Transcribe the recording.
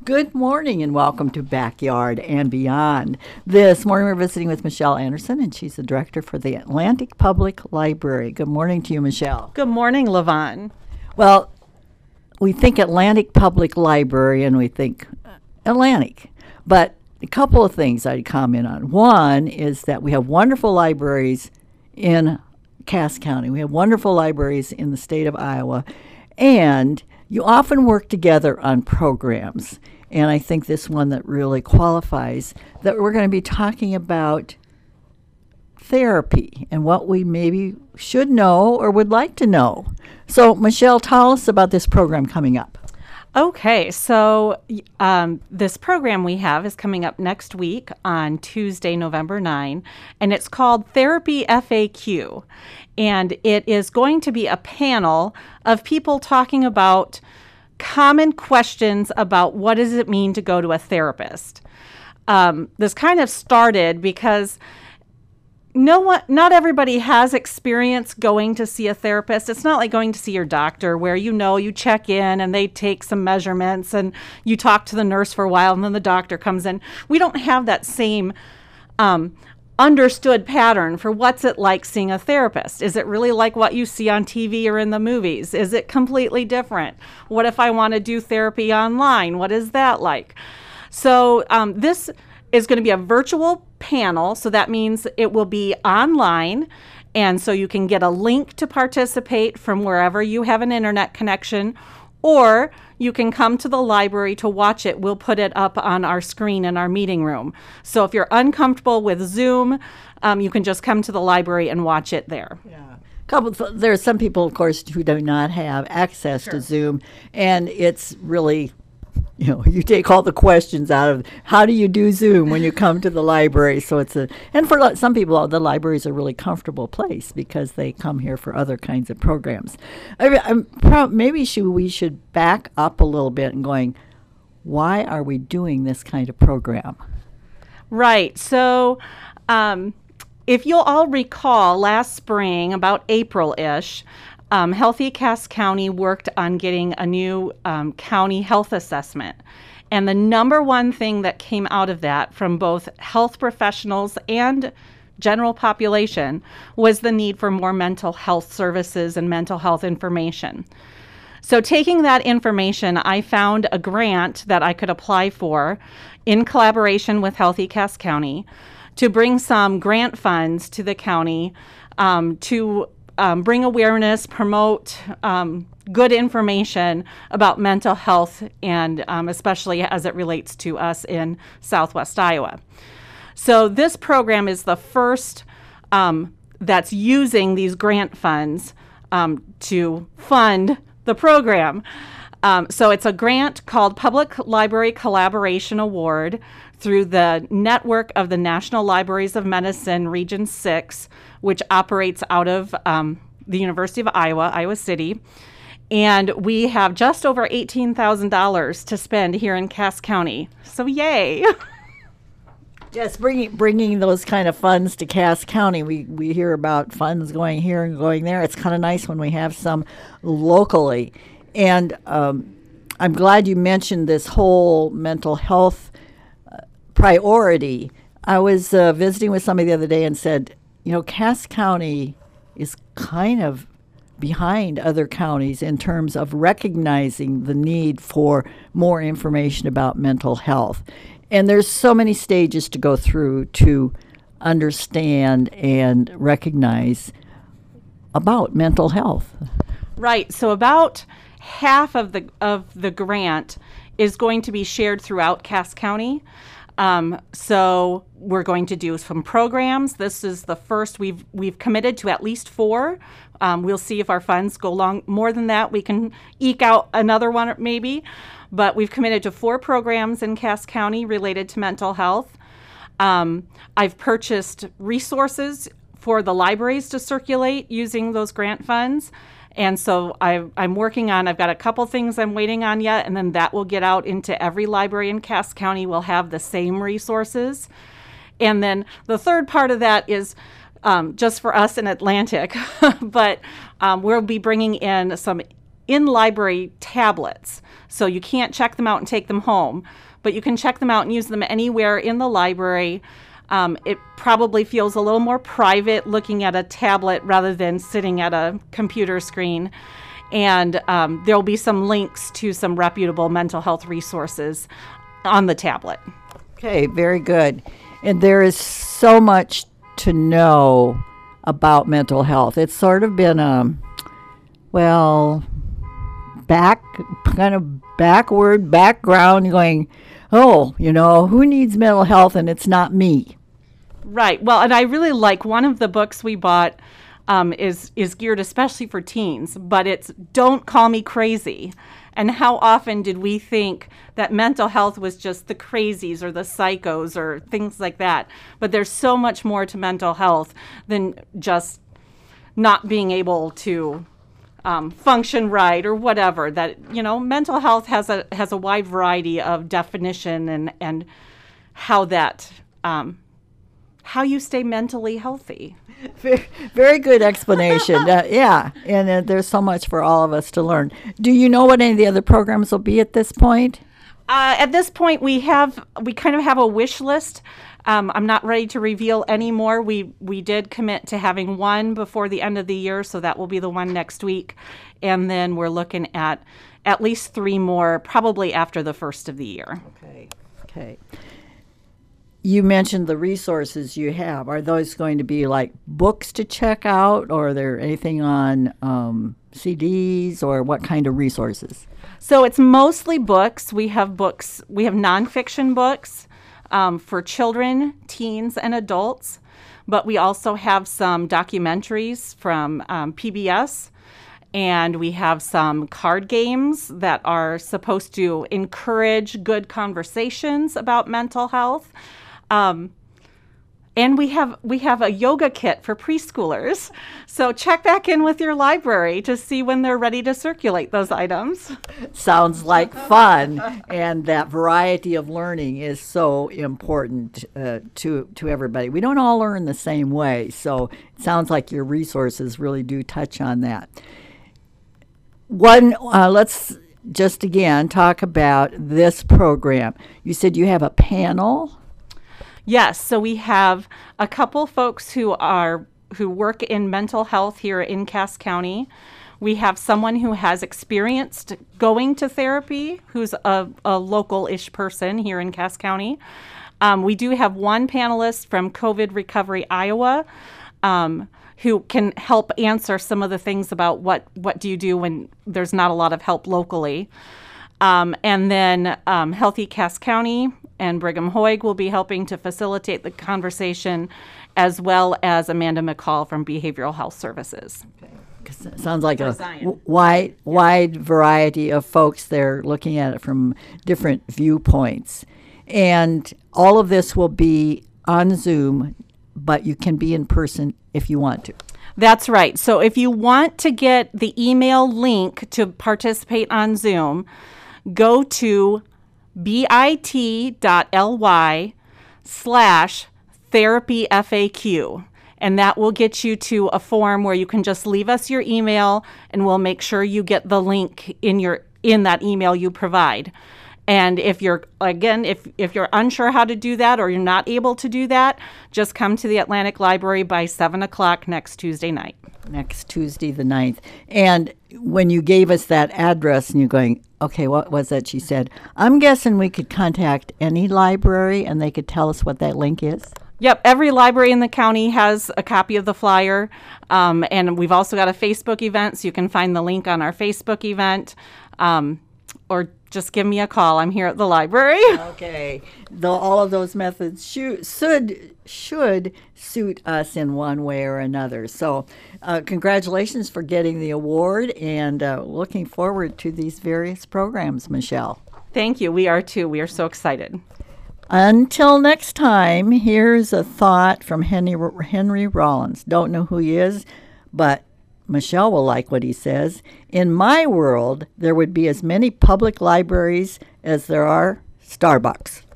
Good morning and welcome to Backyard and Beyond. This morning we're visiting with Michelle Anderson, and she's the director for the Atlantic Public Library. Good morning to you, Michelle. Good morning, Levon. Well, we think Atlantic Public Library and we think Atlantic, but a couple of things I'd comment on. One is that we have wonderful libraries in Cass County. We have wonderful libraries in the state of Iowa, and you often work together on programs. And I think this one that really qualifies, that we're going to be talking about therapy and what we maybe should know or would like to know. So, Michelle, tell us about this program coming up. Okay, so this program we have is coming up next week on Tuesday, November 9, and it's called Therapy FAQ. And it is going to be a panel of people talking about common questions about what does it mean to go to a therapist. This kind of started because not everybody has experience going to see a therapist. It's not like going to see your doctor where you check in and they take some measurements and you talk to the nurse for a while and then the doctor comes in. We don't have that same understood pattern for what's it like seeing a therapist. Is it really like what you see on TV or in the movies? Is it completely different? What if I want to do therapy online? What is that like? So this is going to be a virtual panel, so that means it will be online, and so you can get a link to participate from wherever you have an internet connection, or you can come to the library to watch it. We'll put it up on our screen in our meeting room. So if you're uncomfortable with Zoom, you can just come to the library and watch it there. Yeah. There are some people, of course, who do not have access to Zoom, and it's really, you take all the questions out of how do you do Zoom when you come to the library. So and for some people, the library is a really comfortable place because they come here for other kinds of programs. Maybe we should back up a little bit and going, why are we doing this kind of program? Right. So if you'll all recall, last spring, about April-ish, Healthy Cass County worked on getting a new county health assessment. And the number one thing that came out of that from both health professionals and general population was the need for more mental health services and mental health information. So taking that information, I found a grant that I could apply for in collaboration with Healthy Cass County to bring some grant funds to the county to bring awareness, promote good information about mental health, and especially as it relates to us in Southwest Iowa. So this program is the first that's using these grant funds to fund the program. So it's a grant called Public Library Collaboration Award through the network of the National Libraries of Medicine Region 6, which operates out of the University of Iowa, Iowa City. And we have just over $18,000 to spend here in Cass County. So yay! Just bringing those kind of funds to Cass County. We hear about funds going here and going there. It's kind of nice when we have some locally. And I'm glad you mentioned this whole mental health priority. I was visiting with somebody the other day and said, Cass County is kind of behind other counties in terms of recognizing the need for more information about mental health. And there's so many stages to go through to understand and recognize about mental health. Right. So about half of the grant is going to be shared throughout Cass County. So we're going to do some programs. This is the first. We've committed to at least 4. We'll see if our funds go long more than that. We can eke out another one maybe. But we've committed to 4 programs in Cass County related to mental health. I've purchased resources for the libraries to circulate using those grant funds. And so I'm working on, I've got a couple things I'm waiting on yet, and then that will get out into every library in Cass County will have the same resources. And then the third part of that is just for us in Atlantic, but we'll be bringing in some in-library tablets. So you can't check them out and take them home, but you can check them out and use them anywhere in the library. It probably feels a little more private looking at a tablet rather than sitting at a computer screen. And there'll be some links to some reputable mental health resources on the tablet. Okay, very good. And there is so much to know about mental health. It's sort of been background going, oh, who needs mental health, and it's not me. Right. Well, and I really like one of the books we bought is geared especially for teens, but it's Don't Call Me Crazy. And how often did we think that mental health was just the crazies or the psychos or things like that? But there's so much more to mental health than just not being able to function right or whatever. That, mental health has a wide variety of definition and how that how you stay mentally healthy. Very good explanation. Yeah, and there's so much for all of us to learn. Do you know what any of the other programs will be at this point? At this point, we kind of have a wish list. I'm not ready to reveal any more. We did commit to having one before the end of the year, so that will be the one next week. And then we're looking at least 3 more, probably after the first of the year. Okay. You mentioned the resources you have. Are those going to be like books to check out, or are there anything on CDs, or what kind of resources? So it's mostly books. We have nonfiction books for children, teens, and adults, but we also have some documentaries from PBS, and we have some card games that are supposed to encourage good conversations about mental health. And we have a yoga kit for preschoolers. So check back in with your library to see when they're ready to circulate those items. Sounds like fun, and that variety of learning is so important to everybody. We don't all learn the same way, so it sounds like your resources really do touch on that. Let's just again talk about this program. You said you have a panel. Yes, so we have a couple folks who work in mental health here in Cass County. We have someone who has experienced going to therapy, who's a local-ish person here in Cass County. We do have one panelist from COVID Recovery Iowa, who can help answer some of the things about what do you do when there's not a lot of help locally. And then Healthy Cass County and Brigham Hoig will be helping to facilitate the conversation, as well as Amanda McCall from Behavioral Health Services. Okay. Sounds like a wide variety of folks there looking at it from different viewpoints. And all of this will be on Zoom, but you can be in person if you want to. That's right. So if you want to get the email link to participate on Zoom, go to bit.ly/therapyfaq. And that will get you to a form where you can just leave us your email, and we'll make sure you get the link in that email you provide. And if you're unsure how to do that, or you're not able to do that, just come to the Atlantic Library by 7 o'clock next Tuesday night. Next Tuesday the 9th. And when you gave us that address and you're going, okay, what was that she said? I'm guessing we could contact any library and they could tell us what that link is? Yep, every library in the county has a copy of the flyer, and we've also got a Facebook event, so you can find the link on our Facebook event, or just give me a call. I'm here at the library. Okay. All of those methods should suit us in one way or another. So congratulations for getting the award, and looking forward to these various programs, Michelle. Thank you. We are too. We are so excited. Until next time, here's a thought from Henry Rollins. Don't know who he is, but Michelle will like what he says. In my world, there would be as many public libraries as there are Starbucks.